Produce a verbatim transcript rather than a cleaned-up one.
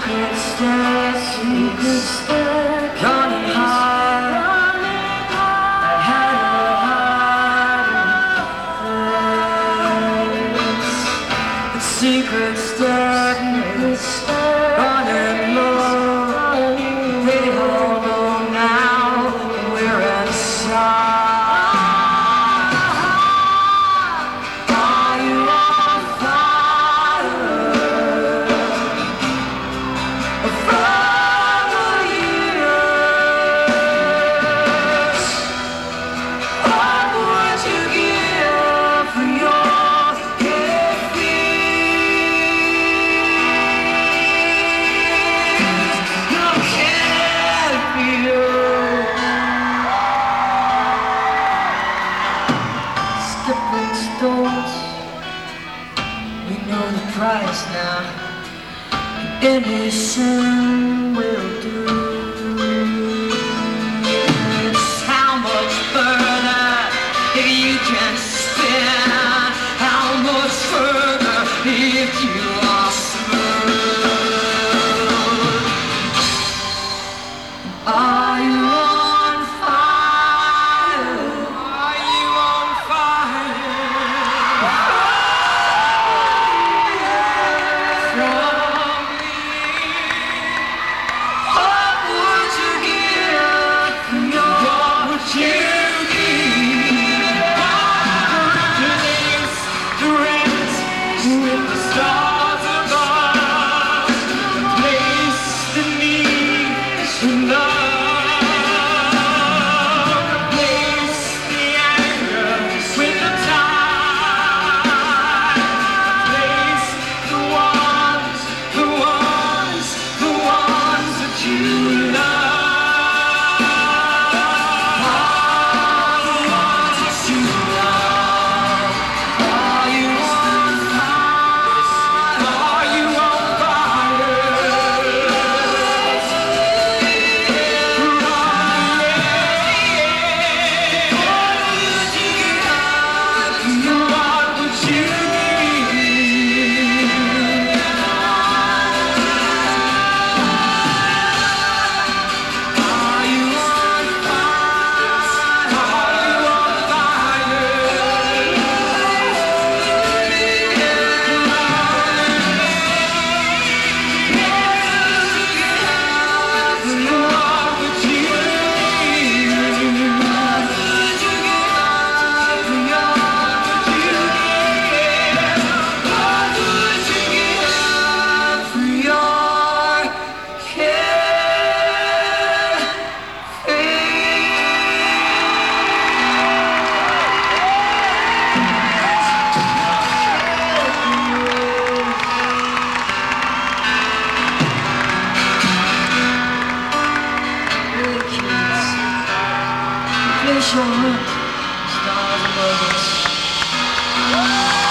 secret staircase, running high. I had a hiding place. The secret staircase, running low. They all know now we're inside. Stepping stones, we know the price now. Any sin will do. It's how much further you can spin. How much further if you are smooth. Are you on fire? Are you on fire? Place your hook, stars above us.